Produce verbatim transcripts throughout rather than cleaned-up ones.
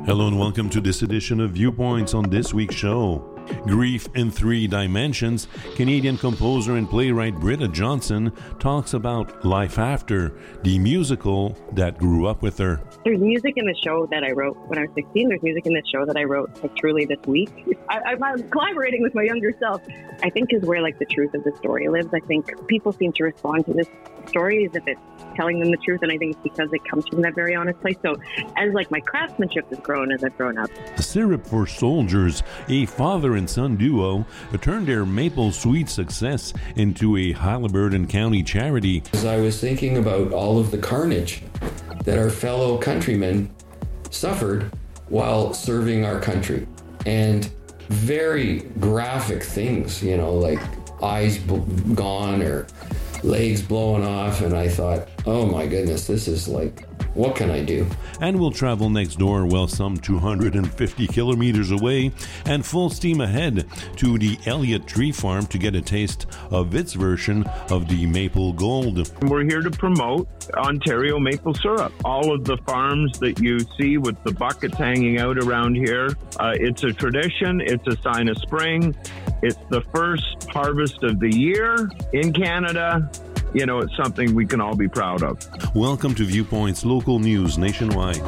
Hello and welcome to this edition of Viewpoints. On this week's show, Grief in Three Dimensions. Canadian composer and playwright Britta Johnson talks about Life After, the musical that grew up with her. There's music in the show that I wrote when I was sixteen. There's music in the show that I wrote like truly this week. I, I'm collaborating with my younger self. I think is where like the truth of the story lives. I think people seem to respond to this story as if it's telling them the truth, and I think it's because it comes from that very honest place. So as like my craftsmanship has grown as I've grown up. Syrup for Soldiers, a father and son duo, turned their Maple Sweet success into a Haliburton County charity. As I was thinking about all of the carnage that our fellow countrymen suffered while serving our country, and very graphic things, you know, like eyes b- gone or legs blowing off, and I thought, oh my goodness, this is like, what can I do? And we'll travel next door, well, some two hundred fifty kilometers away, and full steam ahead to the Elliott Tree Farm to get a taste of its version of the Maple Gold. We're here to promote Ontario maple syrup. All of the farms that you see with the buckets hanging out around here, uh, it's a tradition, it's a sign of spring. It's the first harvest of the year in Canada. You know, it's something we can all be proud of. Welcome to Viewpoints, local news nationwide.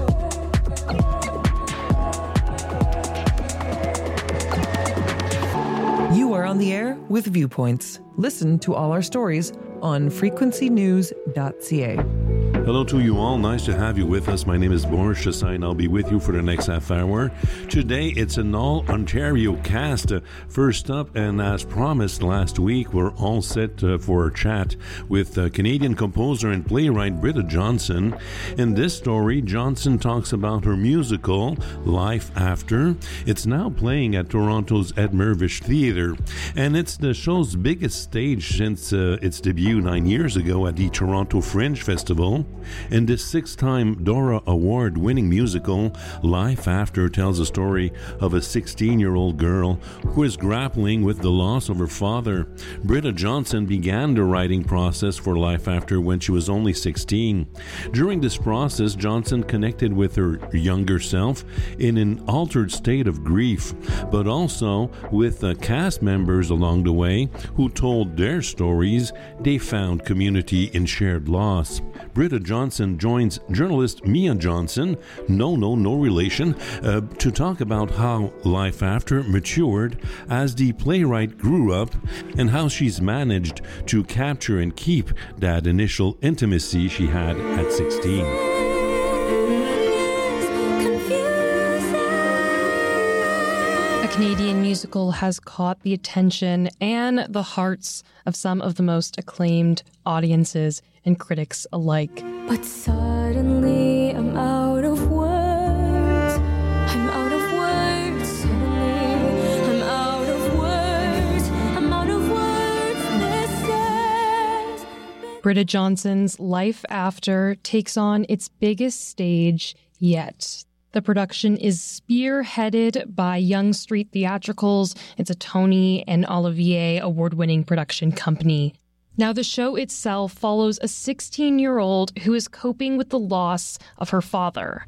You are on the air with Viewpoints. Listen to all our stories on frequency news dot c a. Hello to you all. Nice to have you with us. My name is Boris Chassain, and I'll be with you for the next half hour. Today, it's an all-Ontario cast. Uh, first up, and as promised last week, we're all set uh, for a chat with uh, Canadian composer and playwright Britta Johnson. In this story, Johnson talks about her musical, Life After. It's now playing at Toronto's Ed Mirvish Theatre, and it's the show's biggest stage since uh, its debut nine years ago at the Toronto Fringe Festival. In this six-time Dora Award-winning musical, Life After tells a story of a sixteen-year-old girl who is grappling with the loss of her father. Britta Johnson began the writing process for Life After when she was only sixteen. During this process, Johnson connected with her younger self in an altered state of grief, but also with uh, cast members along the way who told their stories. They found community in shared loss. Britta Johnson joins journalist Mia Johnson, no, no, no relation, uh, to talk about how Life After matured as the playwright grew up and how she's managed to capture and keep that initial intimacy she had at sixteen. A Canadian musical has caught the attention and the hearts of some of the most acclaimed audiences and critics alike. But suddenly I'm out of words. I'm out of words. Suddenly I'm out of words. I'm out of words. This is... Britta Johnson's Life After takes on its biggest stage yet. The production is spearheaded by Yonge Street Theatricals. It's a Tony and Olivier award-winning production company. Now, the show itself follows a sixteen-year-old who is coping with the loss of her father.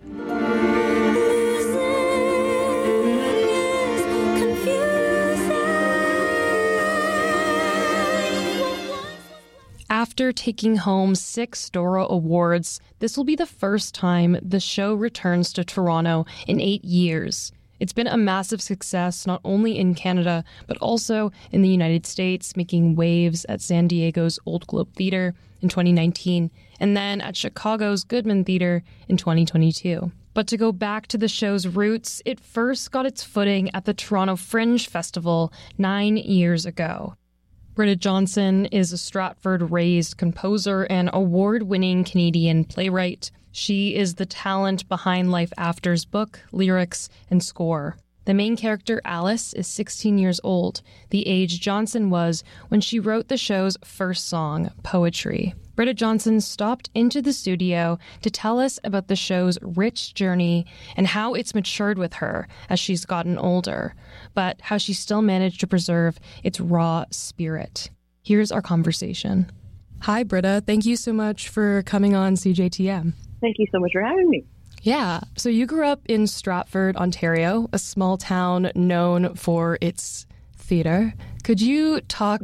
After taking home six Dora Awards, this will be the first time the show returns to Toronto in eight years. It's been a massive success not only in Canada, but also in the United States, making waves at San Diego's Old Globe Theatre in twenty nineteen, and then at Chicago's Goodman Theatre in twenty twenty-two. But to go back to the show's roots, it first got its footing at the Toronto Fringe Festival nine years ago. Britta Johnson is a Stratford-raised composer and award-winning Canadian playwright. She is the talent behind Life After's book, lyrics, and score. The main character, Alice, is sixteen years old, the age Johnson was when she wrote the show's first song, Poetry. Britta Johnson stopped into the studio to tell us about the show's rich journey and how it's matured with her as she's gotten older, but how she still managed to preserve its raw spirit. Here's our conversation. Hi, Britta. Thank you so much for coming on C J T M. Thank you so much for having me. Yeah. So you grew up in Stratford, Ontario, a small town known for its theater. Could you talk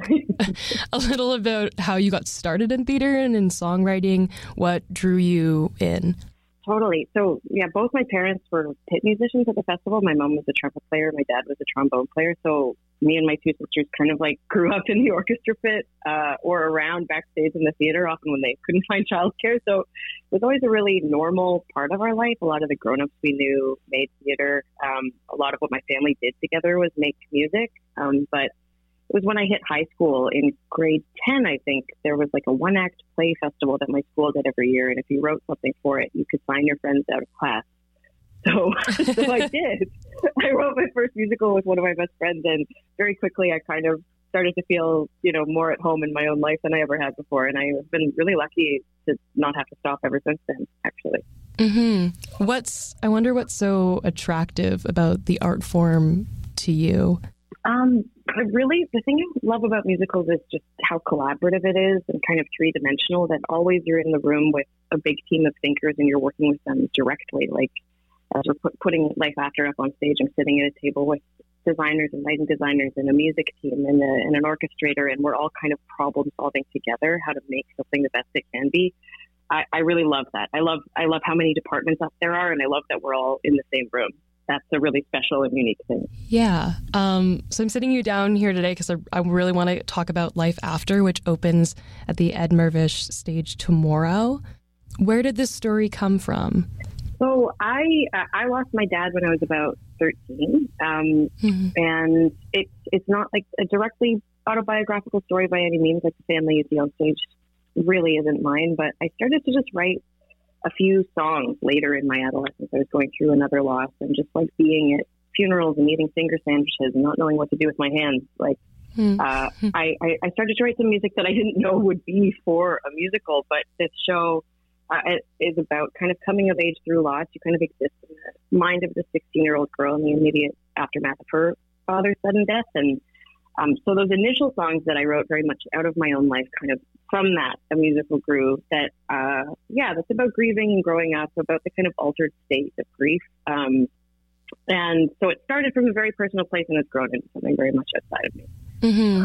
a little about how you got started in theater and in songwriting? What drew you in? Totally. So, yeah, both my parents were pit musicians at the festival. My mom was a trumpet player. My dad was a trombone player. So me and my two sisters kind of like grew up in the orchestra pit uh, or around backstage in the theater, often when they couldn't find childcare. So it was always a really normal part of our life. A lot of the grown-ups we knew made theater. Um, a lot of what my family did together was make music. Um, but it was when I hit high school in grade ten, I think, there was like a one-act play festival that my school did every year. And if you wrote something for it, you could sign your friends out of class. So, so I did. I wrote my first musical with one of my best friends. And very quickly, I kind of started to feel, you know, more at home in my own life than I ever had before. And I've been really lucky to not have to stop ever since then, actually. Mm-hmm. What's, I wonder what's so attractive about the art form to you? Um, I really, the thing I love about musicals is just how collaborative it is and kind of three-dimensional, that always you're in the room with a big team of thinkers and you're working with them directly. Like, as we're put, putting Life After up on stage, I'm sitting at a table with designers and lighting designers and a music team and, a, and an orchestrator, and we're all kind of problem-solving together how to make something the best it can be. I, I really love that. I love I love how many departments up there are, and I love that we're all in the same room. That's a really special and unique thing. Yeah. Um, so I'm sitting you down here today because I, I really want to talk about Life After, which opens at the Ed Mirvish stage tomorrow. Where did this story come from? So I uh, I lost my dad when I was about thirteen, um, mm-hmm. and it's it's not like a directly autobiographical story by any means. Like the family you see on stage really isn't mine, but I started to just write a few songs later in my adolescence. I was going through another loss and just like being at funerals and eating finger sandwiches and not knowing what to do with my hands. Like mm. uh, I, I, I started to write some music that I didn't know would be for a musical, but this show uh, is about kind of coming of age through loss. You kind of exist in the mind of the sixteen-year-old girl in the immediate aftermath of her father's sudden death. And um, so those initial songs that I wrote very much out of my own life, kind of from that, a musical grew that, uh, yeah, that's about grieving and growing up, about the kind of altered state of grief. Um, and so it started from a very personal place and it's grown into something very much outside of me. Mm-hmm.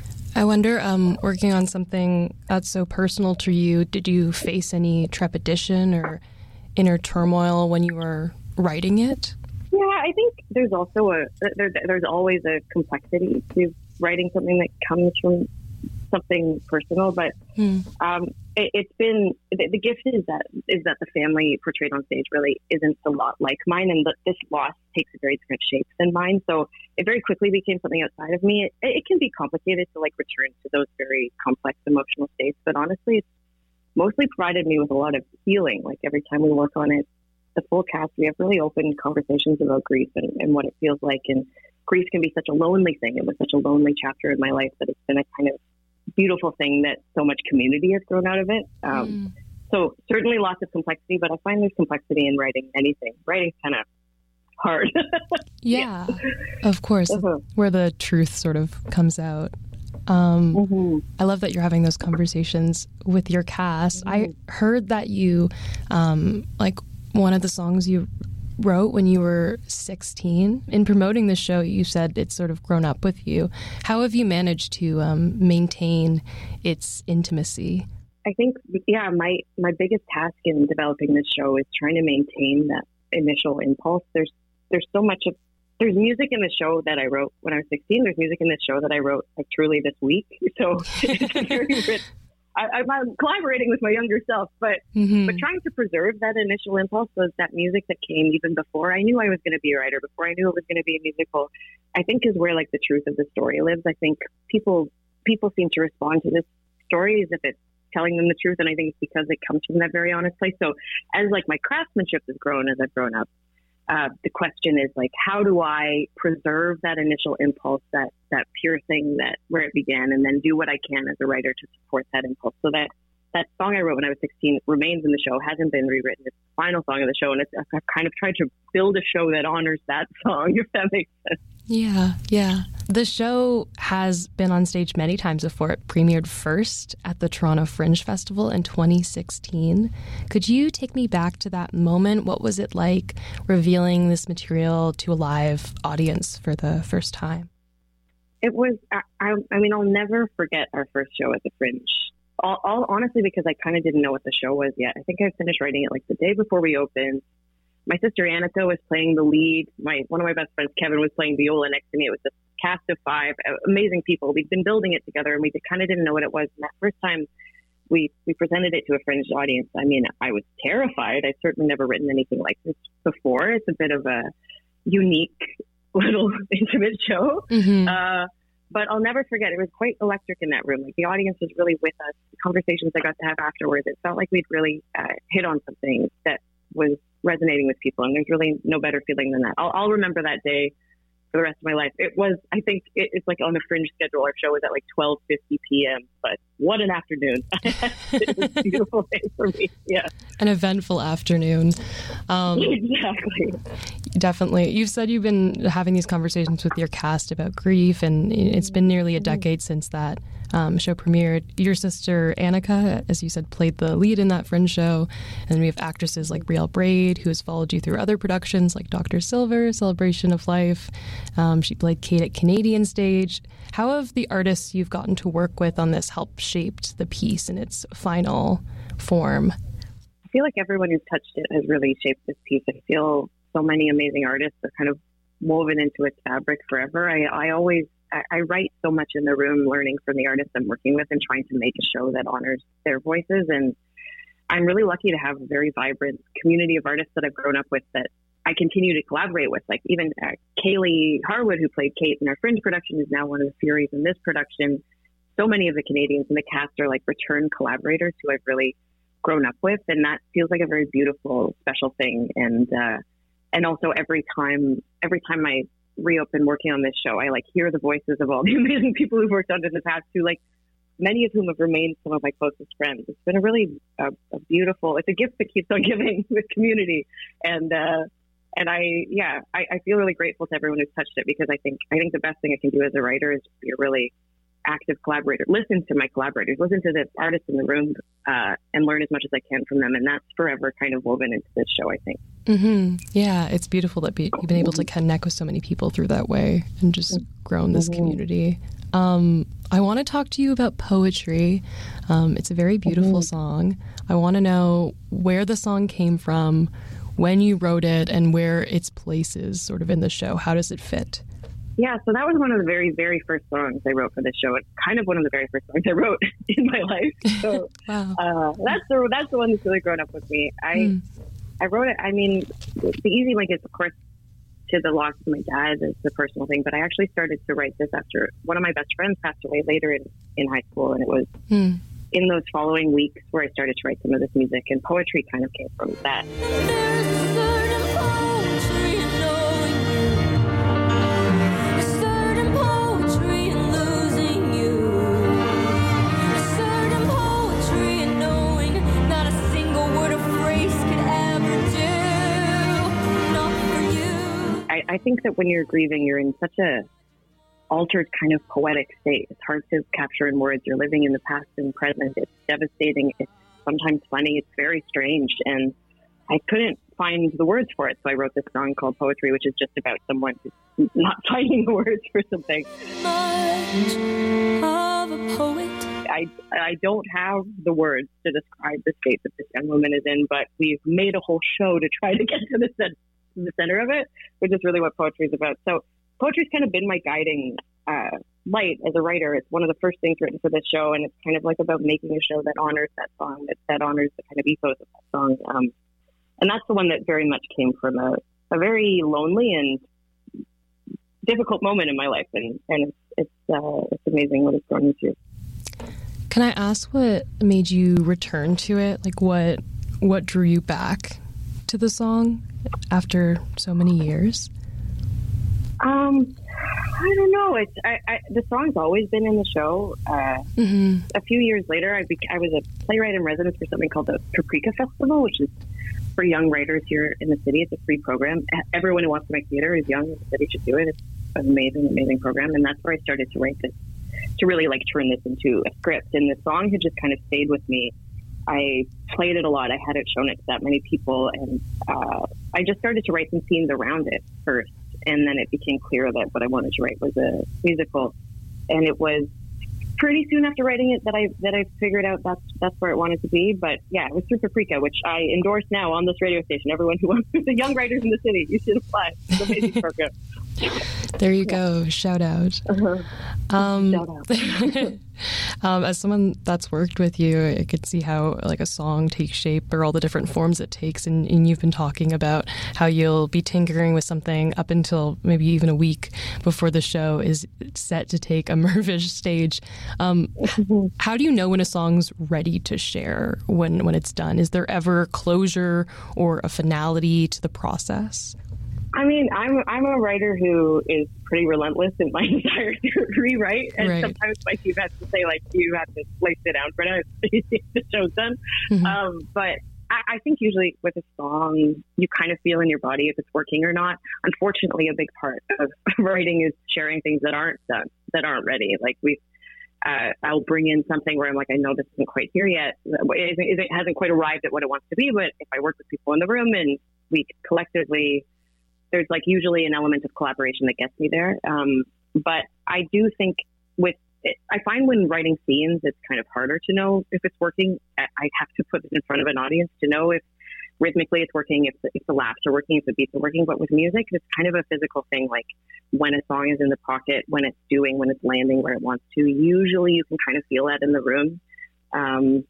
I wonder, um, working on something that's so personal to you, did you face any trepidation or inner turmoil when you were writing it? Yeah, I think there's also a, there, there's always a complexity to writing something that comes from something personal, but hmm. um, it, it's been the, the gift is that is that the family portrayed on stage really isn't a lot like mine, and that this loss takes a very different shape than mine. So it very quickly became something outside of me. It, it can be complicated to like return to those very complex emotional states, but honestly, it's mostly provided me with a lot of healing. Like every time we work on it, the full cast, we have really open conversations about grief and, and what it feels like. And grief can be such a lonely thing. It was such a lonely chapter in my life that it's been a kind of beautiful thing that so much community has grown out of it. Um, mm. So certainly lots of complexity, but I find there's complexity in writing anything. Writing's kind of hard. yeah, yeah, of course, uh-huh. where the truth sort of comes out. Um, mm-hmm. I love that you're having those conversations with your cast. Mm-hmm. I heard that you, um, like one of the songs you wrote when you were sixteen. In promoting the show, you said it's sort of grown up with you. How have you managed to um, maintain its intimacy? I think, yeah, my, my biggest task in developing this show is trying to maintain that initial impulse. There's there's so much of, there's music in the show that I wrote when I was sixteen. There's music in this show that I wrote like truly this week. So it's a very rich, I, I'm collaborating with my younger self, but mm-hmm. but trying to preserve that initial impulse was that music that came even before I knew I was going to be a writer, before I knew it was going to be a musical, I think is where like the truth of the story lives. I think people people seem to respond to this story as if it's telling them the truth, and I think it's because it comes from that very honest place. So as like my craftsmanship has grown as I've grown up, uh, the question is like, how do I preserve that initial impulse, that that pure thing that where it began, and then do what I can as a writer to support that impulse, so that that song I wrote when I was sixteen remains in the show, hasn't been rewritten. It's the final song of the show, and it's, I've kind of tried to build a show that honors that song, if that makes sense. Yeah, yeah. The show has been on stage many times before. It premiered first at the Toronto Fringe Festival in twenty sixteen. Could you take me back to that moment? What was it like revealing this material to a live audience for the first time? It was, I, I, I mean, I'll never forget our first show at the Fringe. All, all honestly, because I kind of didn't know what the show was yet. I think I finished writing it like the day before we opened. My sister Annika was playing the lead. My one of my best friends, Kevin, was playing viola next to me. It was a cast of five amazing people. We'd been building it together, and we kind of didn't know what it was. And that first time we we presented it to a Fringe audience, I mean, I was terrified. I'd certainly never written anything like this before. It's a bit of a unique little intimate show. Mm-hmm. Uh, but I'll never forget, it was quite electric in that room. Like, the audience was really with us. The conversations I got to have afterwards, it felt like we'd really uh, hit on something that was resonating with people. And there's really no better feeling than that. I'll, I'll remember that day for the rest of my life. It was, I think it, it's like on the Fringe schedule. Our show was at like twelve fifty p.m. But what an afternoon. It was a beautiful day for me. Yeah. An eventful afternoon. Um, exactly. Definitely. You've said you've been having these conversations with your cast about grief, and it's been nearly a decade since that um, show premiered. Your sister Annika, as you said, played the lead in that Fringe show. And we have actresses like Brielle Braid, who has followed you through other productions like Doctor Silver, Celebration of Life. Um, she played Kate at Canadian Stage. How have the artists you've gotten to work with on this helped shaped the piece in its final form? I feel like everyone who's touched it has really shaped this piece. I feel so many amazing artists are kind of woven into its fabric forever. I, I always, I, I write so much in the room, learning from the artists I'm working with and trying to make a show that honors their voices. And I'm really lucky to have a very vibrant community of artists that I've grown up with that I continue to collaborate with. Like even uh, Kaylee Harwood, who played Kate in our Fringe production, is now one of the Furies in this production. So many of the Canadians in the cast are like return collaborators who I've really grown up with. And that feels like a very beautiful, special thing. And, uh, And also every time, every time I reopen working on this show, I like hear the voices of all the amazing people who've worked on it in the past too, like many of whom have remained some of my closest friends. It's been a really uh, a beautiful, it's a gift that keeps on giving with community. And, uh, and I, yeah, I, I feel really grateful to everyone who's touched it, because I think, I think the best thing I can do as a writer is be a really active collaborator. Listen to my collaborators, listen to the artists in the room, uh, and learn as much as I can from them. And that's forever kind of woven into this show, I think. Mm-hmm. Yeah, it's beautiful that be, you've been able to connect with so many people through that way and just grown this mm-hmm. community. Um, I want to talk to you about Poetry. Um, it's a very beautiful mm-hmm. song. I want to know where the song came from, when you wrote it, and where its place is sort of in the show. How does it fit? Yeah, so that was one of the very, very first songs I wrote for this show. It's kind of one of the very first songs I wrote in my life. So wow. uh, that's the that's the one that's really grown up with me. I mm. I wrote it. I mean, the easy link is, of course, to the loss of my dad. It's a personal thing, but I actually started to write this after one of my best friends passed away later in, in high school, and it was mm. in those following weeks where I started to write some of this music, and poetry kind of came from that. I think that when you're grieving, you're in such a altered kind of poetic state. It's hard to capture in words. You're living in the past and present. It's devastating. It's sometimes funny. It's very strange. And I couldn't find the words for it. So I wrote this song called Poetry, which is just about someone who's not finding the words for something. Much of a poet. I, I don't have the words to describe the state that this young woman is in, but we've made a whole show to try to get to the center. the center of it, which is really what poetry is about. So poetry's kind of been my guiding uh, light as a writer. It's one of the first things written for this show, and it's kind of like about making a show that honors that song, that, that honors the kind of ethos of that song. Um, and that's the one that very much came from a, a very lonely and difficult moment in my life, and, and it's it's, uh, it's amazing what it's grown into. Can I ask what made you return to it? Like what what drew you back to the song after so many years? Um, I don't know. It's I, I, the song's always been in the show. Uh, mm-hmm. A few years later, I, bec- I was a playwright in residence for something called the Paprika Festival, which is for young writers here in the city. It's a free program. Everyone who wants to make theater is young in the city should do it. It's an amazing, amazing program. And that's where I started to write this, to really like turn this into a script. And the song had just kind of stayed with me. I played it a lot. I hadn't shown it to that many people. And uh, I just started to write some scenes around it first. And then it became clear that what I wanted to write was a musical. And it was pretty soon after writing it that I that I figured out that's that's where it wanted to be. But yeah, it was through Paprika, which I endorse now on this radio station. Everyone who wants the young writers in the city, you should apply. It's an amazing program. There you go. Shout out. Uh-huh. Um, Shout out. um, as someone that's worked with you, I could see how like a song takes shape or all the different forms it takes. And, and you've been talking about how you'll be tinkering with something up until maybe even a week before the show is set to take a Mirvish stage. Um, how do you know when a song's ready to share when, when it's done? Is there ever closure or a finality to the process? I mean, I'm I'm a writer who is pretty relentless in my desire to rewrite, and right. sometimes my team has to say, like, you have to like sit down for now. The show's done. Mm-hmm. Um, but I, I think usually with a song, you kind of feel in your body if it's working or not. Unfortunately, a big part of writing is sharing things that aren't done, that aren't ready. Like we, uh, I'll bring in something where I'm like, I know this isn't quite here yet. It, it hasn't quite arrived at what it wants to be. But if I work with people in the room and we collectively. There's like usually an element of collaboration that gets me there. Um, but I do think with, it, I find when writing scenes, it's kind of harder to know if it's working. I have to put it in front of an audience to know if rhythmically it's working, if the, if the laughs are working, if the beats are working. But with music, it's kind of a physical thing. Like when a song is in the pocket, when it's doing, when it's landing where it wants to, usually you can kind of feel that in the room. Um,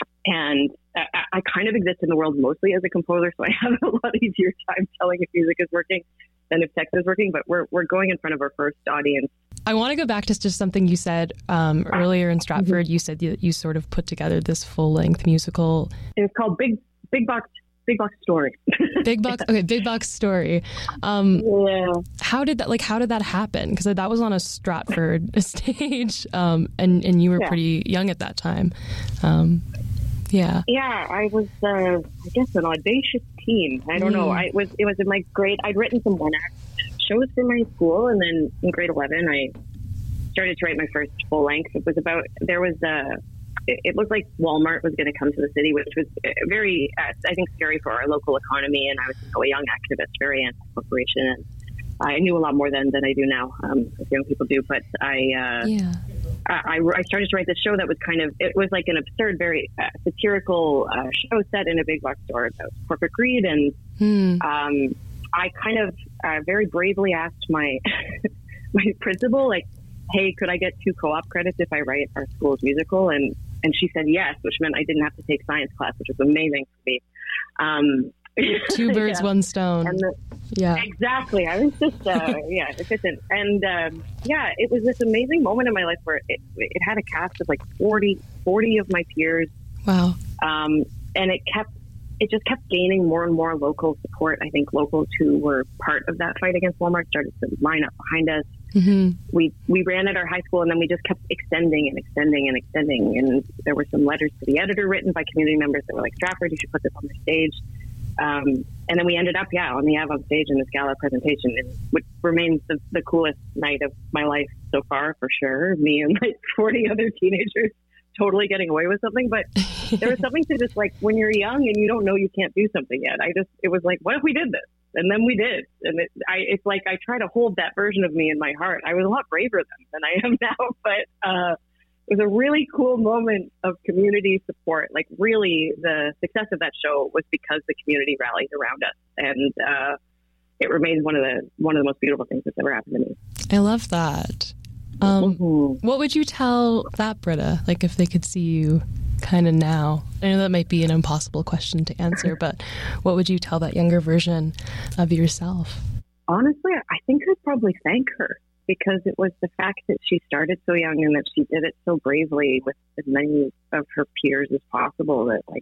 And I, I kind of exist in the world mostly as a composer, so I have a lot easier time telling if music is working than if text is working. But we're we're going in front of our first audience. I want to go back to just something you said um, earlier in Stratford. Mm-hmm. You said you, you sort of put together this full length musical. It's called Big Big Box Big Box Story. Big Box. Okay, Big Box Story. Um, yeah. How did that like? How did that happen? Because that was on a Stratford stage, um, and and you were yeah. pretty young at that time. Um, Yeah. Yeah, I was, uh, I guess, an audacious teen. I don't mm. know. I was. It was in my grade. I'd written some one-act shows for my school, and then in grade eleven, I started to write my first full length. It was about. There was a. It, it looked like Walmart was going to come to the city, which was very, uh, I think, scary for our local economy. And I was still a young activist, very anti-corporation, and I knew a lot more then than I do now, um, as young people do. But I. Uh, yeah. I, I started to write this show that was kind of, it was like an absurd, very uh, satirical uh, show set in a big box store about corporate greed. And hmm. um, I kind of uh, very bravely asked my my principal, like, hey, could I get two co-op credits if I write our school's musical? And, and she said yes, which meant I didn't have to take science class, which was amazing for me. Um, Two birds, yeah. one stone. And the, yeah, exactly. I was just, uh, yeah, efficient. And um, yeah, it was this amazing moment in my life where it, it had a cast of like forty, forty of my peers. Wow. Um, and it kept, it just kept gaining more and more local support. I think locals who were part of that fight against Walmart started to line up behind us. Mm-hmm. We we ran at our high school, and then we just kept extending and extending and extending. And there were some letters to the editor written by community members that were like, Stratford, you should put this on the stage. Um, and then we ended up, yeah, on the Av on stage in this gala presentation, and which remains the, the coolest night of my life so far, for sure. Me and like forty other teenagers totally getting away with something. But there was something to just like when you're young and you don't know you can't do something yet. I just, it was like, what if we did this? And then we did. And it, I, it's like I try to hold that version of me in my heart. I was a lot braver then than I am now, but uh, it was a really cool moment of community support. Like really the success of that show was because the community rallied around us. And uh, it remains one of the one of the most beautiful things that's ever happened to me. I love that. Um, mm-hmm. What would you tell that Britta, like if they could see you kind of now? I know that might be an impossible question to answer, but what would you tell that younger version of yourself? Honestly, I think I'd probably thank her, because it was the fact that she started so young and that she did it so bravely with as many of her peers as possible that like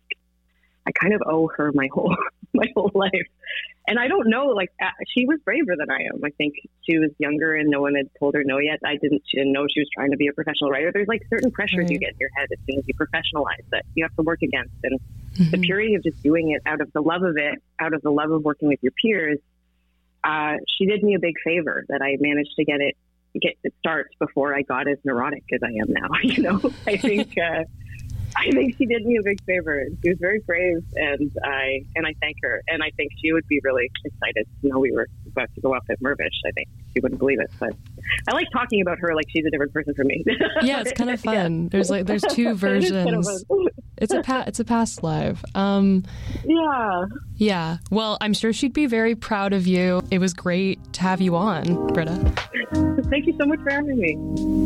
I kind of owe her my whole my whole life. And I don't know, like uh, she was braver than I am. I think she was younger and no one had told her no yet. I didn't, she didn't know she was trying to be a professional writer. There's like certain pressures right. you get in your head as soon as you professionalize that you have to work against. And mm-hmm. the purity of just doing it out of the love of it, out of the love of working with your peers, uh, she did me a big favor that I managed to get it get it starts before I got as neurotic as I am now. You know, I think uh, I think she did me a big favor. She was very brave, and I and I thank her. And I think she would be really excited to know we were about to go up at Mirvish. I think she wouldn't believe it, but I like talking about her like she's a different person from me. Yeah, it's kind of fun. Yeah. There's like there's two versions. It kind of it's a pa- it's a past life. Um, yeah. Yeah. Well, I'm sure she'd be very proud of you. It was great to have you on, Britta. Thank you so much for having me.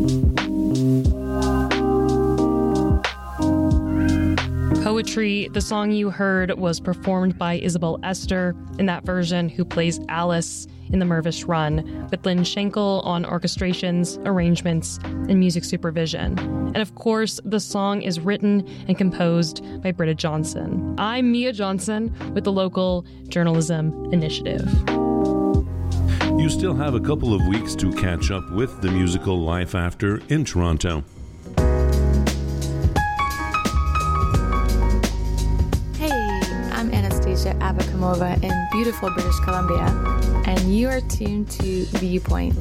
Poetry, the song you heard, was performed by Isabel Esther in that version, who plays Alice in the Mirvish Run, with Lynn Schenkel on orchestrations, arrangements, and music supervision. And of course, the song is written and composed by Britta Johnson. I'm Mia Johnson with the Local Journalism Initiative. You still have a couple of weeks to catch up with the musical Life After in Toronto. Abakamova in beautiful British Columbia, and you are tuned to Viewpoints.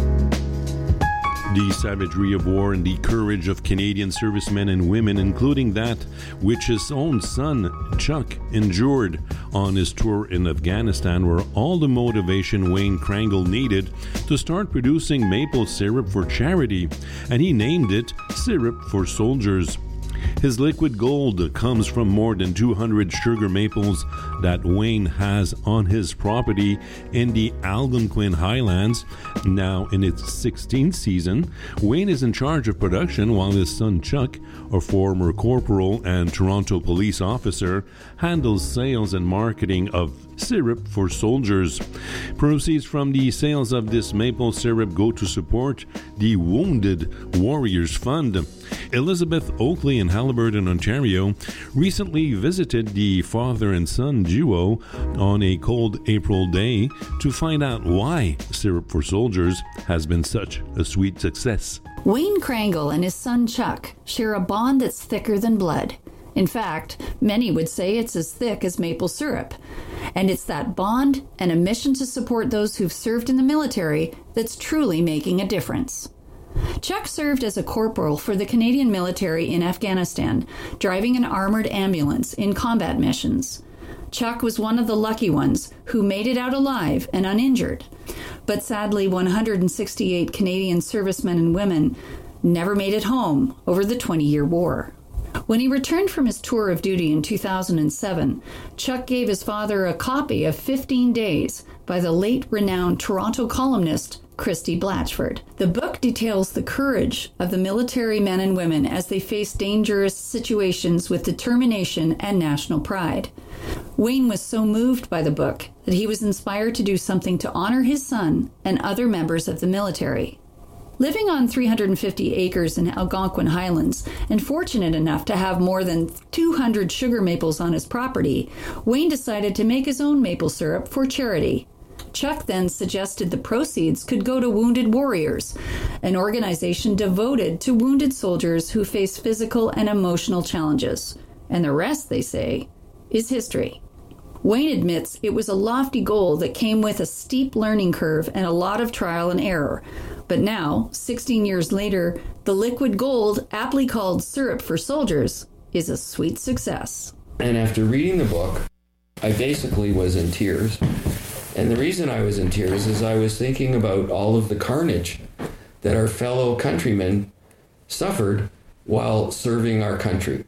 The savagery of war and the courage of Canadian servicemen and women, including that which his own son, Chuck, endured on his tour in Afghanistan, were all the motivation Wayne Krangle needed to start producing maple syrup for charity, and he named it Syrup for Soldiers. His liquid gold comes from more than two hundred sugar maples that Wayne has on his property in the Algonquin Highlands. Now in its sixteenth season, Wayne is in charge of production while his son Chuck, a former corporal and Toronto police officer, handles sales and marketing of Syrup for Soldiers. Proceeds from the sales of this maple syrup go to support the Wounded Warriors Fund. Elizabeth Oakley in Haliburton, Ontario, recently visited the father and son duo on a cold April day to find out why Syrup for Soldiers has been such a sweet success. Wayne Krangle and his son Chuck share a bond that's thicker than blood. In fact, many would say it's as thick as maple syrup. And it's that bond and a mission to support those who've served in the military that's truly making a difference. Chuck served as a corporal for the Canadian military in Afghanistan, driving an armored ambulance in combat missions. Chuck was one of the lucky ones who made it out alive and uninjured. But sadly, one hundred sixty-eight Canadian servicemen and women never made it home over the twenty-year war. When he returned from his tour of duty in two thousand seven, Chuck gave his father a copy of fifteen days by the late renowned Toronto columnist Christy Blatchford. The book details the courage of the military men and women as they face dangerous situations with determination and national pride. Wayne was so moved by the book that he was inspired to do something to honor his son and other members of the military. Living on three hundred fifty acres in Algonquin Highlands and fortunate enough to have more than two hundred sugar maples on his property, Wayne decided to make his own maple syrup for charity. Chuck then suggested the proceeds could go to Wounded Warriors, an organization devoted to wounded soldiers who face physical and emotional challenges. And the rest, they say, is history. Wayne admits it was a lofty goal that came with a steep learning curve and a lot of trial and error. But now, sixteen years later, the liquid gold, aptly called Syrup for Soldiers, is a sweet success. And after reading the book, I basically was in tears. And the reason I was in tears is I was thinking about all of the carnage that our fellow countrymen suffered while serving our country.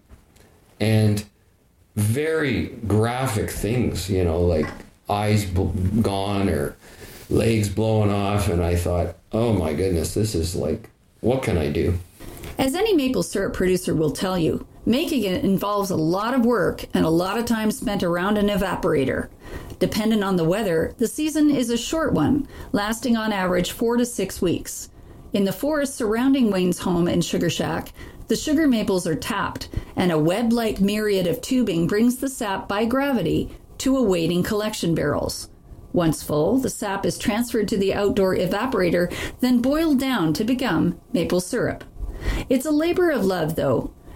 And very graphic things, you know, like eyes b- gone or legs blown off. And I thought, oh my goodness, this is like, what can I do? As any maple syrup producer will tell you, making it involves a lot of work and a lot of time spent around an evaporator. Dependent on the weather, the season is a short one, lasting on average four to six weeks. In the forest surrounding Wayne's home and sugar shack, the sugar maples are tapped, and a web-like myriad of tubing brings the sap by gravity to awaiting collection barrels. Once full, the sap is transferred to the outdoor evaporator, then boiled down to become maple syrup. It's a labor of love, though,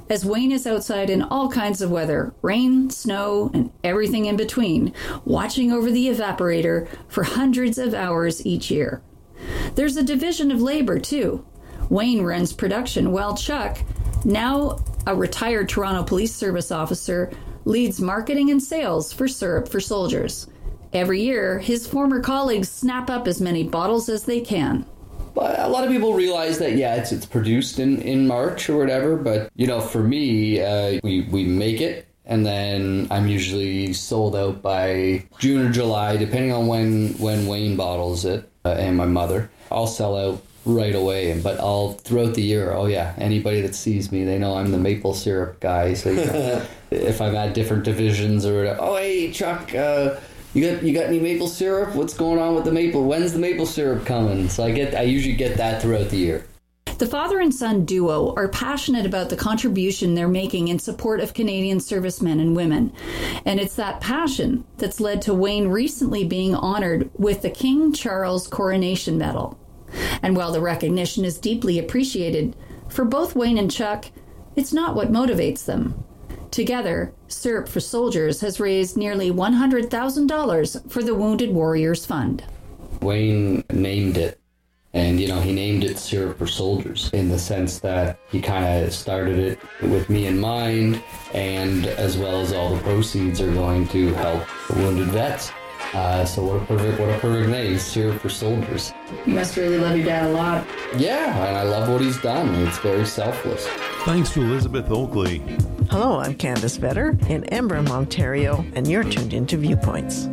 as Wayne is outside in all kinds of weather, rain, snow, and everything in between, watching over the evaporator for hundreds of hours each year. There's a division of labor, too. Wayne runs production, while Chuck, now a retired Toronto Police Service officer, leads marketing and sales for Syrup for Soldiers. Every year, his former colleagues snap up as many bottles as they can. But a lot of people realize that, yeah, it's it's produced in, in March or whatever. But, you know, for me, uh, we, we make it, and then I'm usually sold out by June or July, depending on when, when Wayne bottles it, uh, and my mother. I'll sell out right away. But all throughout the year, oh, yeah, anybody that sees me, they know I'm the maple syrup guy. So, you know, if I'm at different divisions or whatever, oh, hey, Chuck, uh... You got you got any maple syrup? What's going on with the maple? When's the maple syrup coming? So I get I usually get that throughout the year. The father and son duo are passionate about the contribution they're making in support of Canadian servicemen and women. And it's that passion that's led to Wayne recently being honored with the King Charles Coronation Medal. And while the recognition is deeply appreciated, for both Wayne and Chuck, it's not what motivates them. Together, Syrup for Soldiers has raised nearly one hundred thousand dollars for the Wounded Warriors Fund. Wayne named it, and, you know, he named it Syrup for Soldiers in the sense that he kind of started it with me in mind, and as well as all the proceeds are going to help the wounded vets. Uh, so what a perfect, what a perfect name, Syrup for Soldiers. You must really love your dad a lot. Yeah, and I love what he's done. It's very selfless. Thanks to Elizabeth Oakley. Hello, I'm Candace Vetter in Embrun, Ontario, and you're tuned into Viewpoints.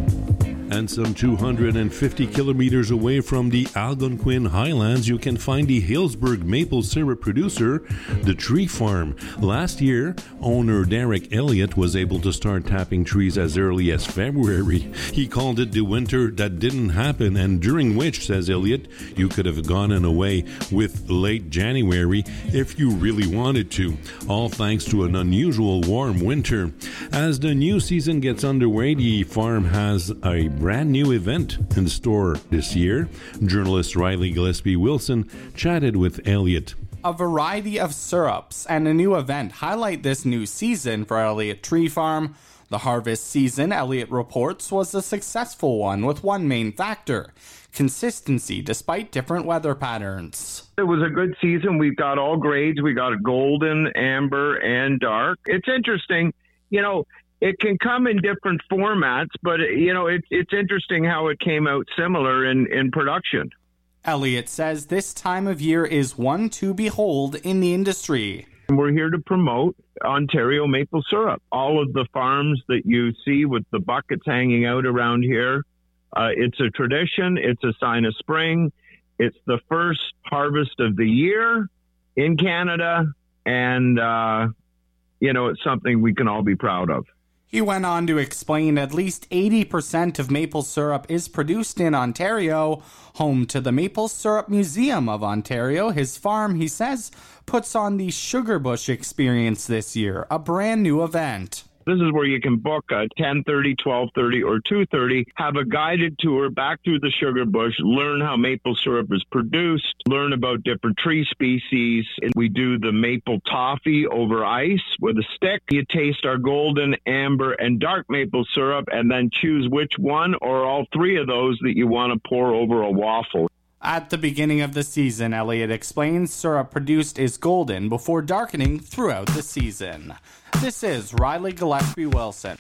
And some two hundred fifty kilometers away from the Algonquin Highlands, you can find the Hillsburg maple syrup producer, The Tree Farm. Last year, owner Derek Elliott was able to start tapping trees as early as February. He called it the winter that didn't happen, and during which, says Elliott, you could have gone away with late January if you really wanted to, all thanks to an unusual warm winter. As the new season gets underway, the farm has a brand new event in store this year. Journalist Riley Gillespie Wilson chatted with Elliott. A variety of syrups and a new event highlight this new season for Elliott Tree Farm. The harvest season, Elliott reports, was a successful one with one main factor: consistency despite different weather patterns. It was a good season. We got all grades. We got a golden, amber, and dark. It's interesting, you know, it can come in different formats, but, you know, it, it's interesting how it came out similar in, in production. Elliott says this time of year is one to behold in the industry. We're here to promote Ontario maple syrup. All of the farms that you see with the buckets hanging out around here, uh, it's a tradition. It's a sign of spring. It's the first harvest of the year in Canada, and, uh, you know, it's something we can all be proud of. He went on to explain at least eighty percent of maple syrup is produced in Ontario. Home to the Maple Syrup Museum of Ontario, his farm, he says, puts on the Sugar Bush Experience this year, a brand new event. This is where you can book a ten thirty, twelve thirty, or two thirty, have a guided tour back through the sugar bush, learn how maple syrup is produced, learn about different tree species. And we do the maple toffee over ice with a stick. You taste our golden, amber, and dark maple syrup, and then choose which one or all three of those that you want to pour over a waffle. At the beginning of the season, Elliott explains, syrup produced is golden before darkening throughout the season. This is Riley Gillespie Wilson.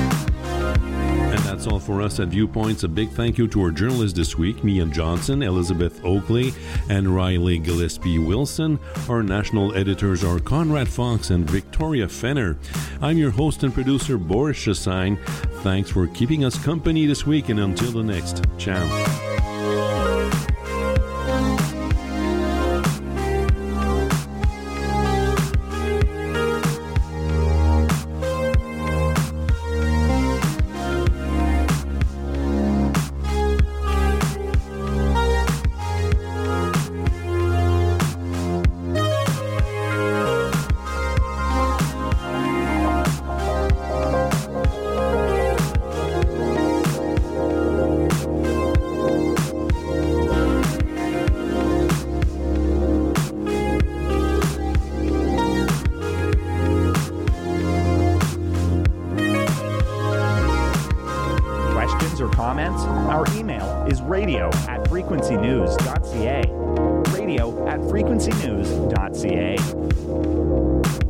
And that's all for us at Viewpoints. A big thank you to our journalists this week, Mia Johnson, Elizabeth Oakley, and Riley Gillespie Wilson. Our national editors are Conrad Fox and Victoria Fenner. I'm your host and producer, Boris Chassagne. Thanks for keeping us company this week, and until the next, ciao. frequency news dot c a. Radio at frequency news dot c a.